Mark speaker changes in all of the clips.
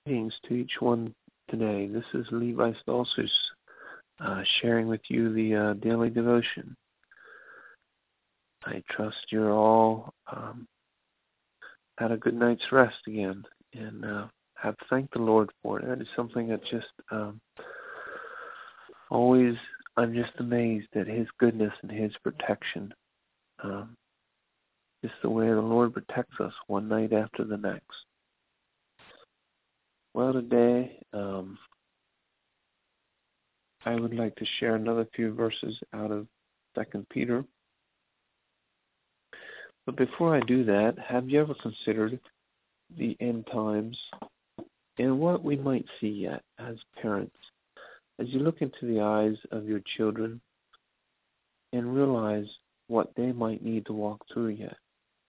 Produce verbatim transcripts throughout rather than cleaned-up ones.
Speaker 1: Greetings to each one today. This is Levi Stolzfus uh, sharing with you the uh, daily devotion. I trust you're all um, had a good night's rest again and uh, have thanked the Lord for it. That is something that just um, always, I'm just amazed at His goodness and His protection. Um, just the way the Lord protects us one night after the next. Well, today um, I would like to share another few verses out of Second Peter. But before I do that, have you ever considered the end times and what we might see yet as parents? As you look into the eyes of your children and realize what they might need to walk through yet.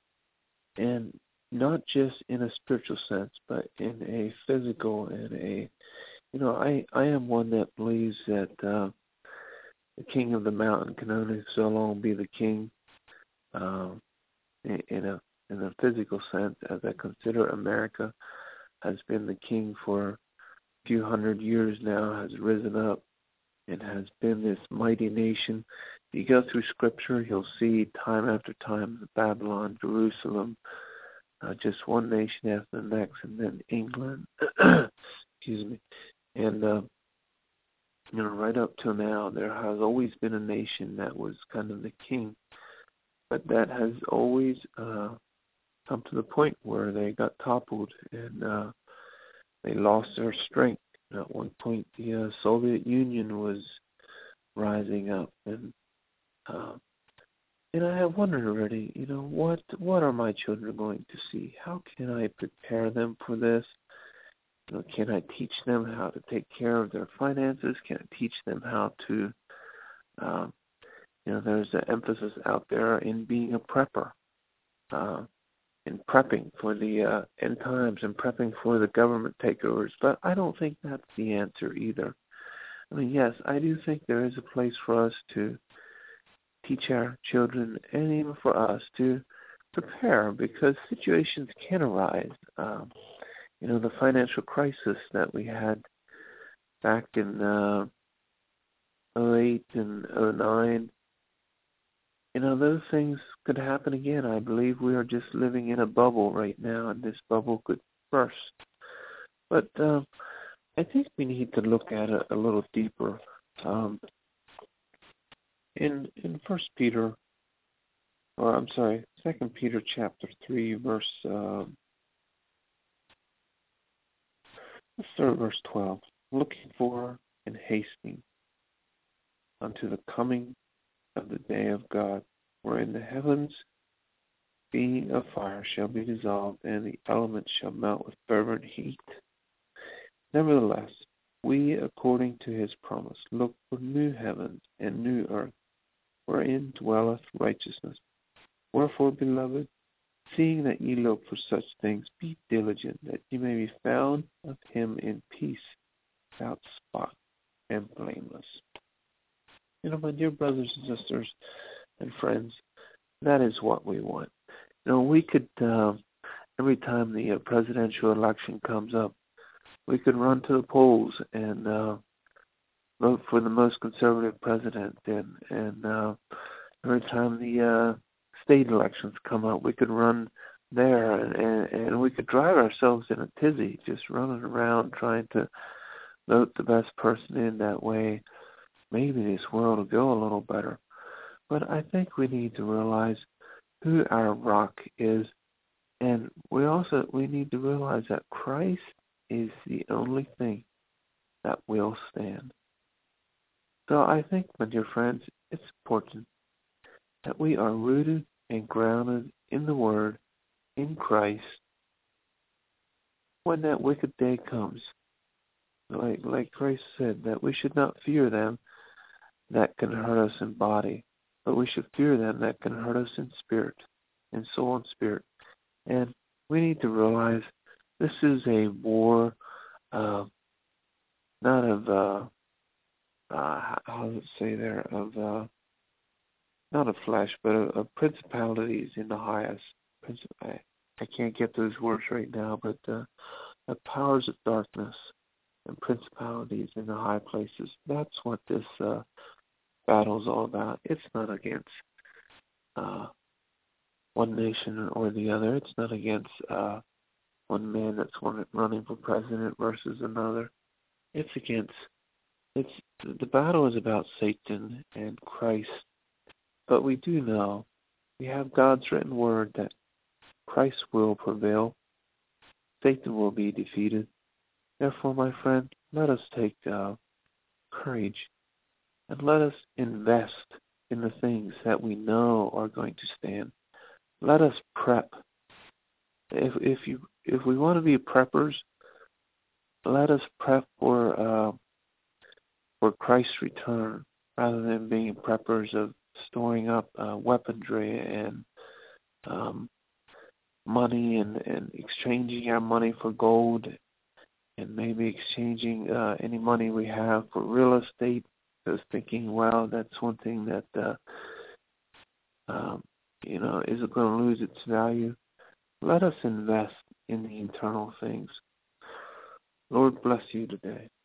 Speaker 1: And not just in a spiritual sense, but in a physical and a, you know, I, I am one that believes that uh, the king of the mountain can only so long be the king um, in, in a in a physical sense, as I consider America has been the king for a few hundred years now, has risen up and has been this mighty nation. If you go through Scripture, you'll see time after time Babylon, Jerusalem, Uh, just one nation after the next, and then England, excuse me, and uh, you know, right up till now, there has always been a nation that was kind of the king, but that has always uh, come to the point where they got toppled and uh, they lost their strength. At one point, the uh, Soviet Union was rising up, and uh, And I have wondered already, you know, what what are my children going to see? How can I prepare them for this? You know, can I teach them how to take care of their finances? Can I teach them how to, um, you know, there's an emphasis out there in being a prepper, uh, in prepping for the uh, end times and prepping for the government takeovers. But I don't think that's the answer either. I mean, yes, I do think there is a place for us to teach our children and even for us to prepare, because situations can arise. Um, you know, the financial crisis that we had back in uh, oh eight and oh nine, you know, those things could happen again. I believe we are just living in a bubble right now, and this bubble could burst. But uh, I think we need to look at it a little deeper. Um, in in First Peter, or I'm sorry, Second Peter chapter three, verse uh, let's start at verse twelve. Looking for and hastening unto the coming of the day of God, wherein the heavens, being of fire, shall be dissolved, and the elements shall melt with fervent heat. Nevertheless, we, according to His promise, look for new heavens and new earth, wherein dwelleth righteousness. Wherefore, beloved, seeing that ye look for such things, be diligent that ye may be found of Him in peace, without spot and blameless. You know, my dear brothers and sisters and friends, that is what we want. You know, we could, uh, every time the uh, presidential election comes up, we could run to the polls and uh, vote for the most conservative president. And, and uh, every time the uh, state elections come up, we could run there, and, and, and we could drive ourselves in a tizzy, just running around trying to vote the best person in. That way, maybe this world will go a little better. But I think we need to realize who our rock is, and we also we need to realize that Christ is the only thing that will stand. So I think, my dear friends, it's important that we are rooted and grounded in the Word, in Christ, when that wicked day comes. Like, like Christ said, that we should not fear them that can hurt us in body, but we should fear them that can hurt us in spirit, in soul and spirit. And we need to realize this is a war, uh, not of, uh, uh, how does it say there, of, uh, not of flesh, but of, of principalities in the highest. I, I can't get those words right now, but uh, of powers of darkness and principalities in the high places. That's what this uh, battle is all about. It's not against uh, one nation or the other. It's not against uh, one man that's running for president versus another. It's against, it's, the battle is about Satan and Christ. But we do know, we have God's written word that Christ will prevail. Satan will be defeated. Therefore, my friend, let us take uh, courage and let us invest in the things that we know are going to stand. Let us prep. If if you if we want to be preppers, let us prep for uh, for Christ's return rather than being preppers of storing up uh, weaponry and um, money and, and exchanging our money for gold and maybe exchanging uh, any money we have for real estate. Because thinking, well, that's one thing that uh, um, you know isn't going to lose its value. Let us invest in the eternal things. Lord bless you today.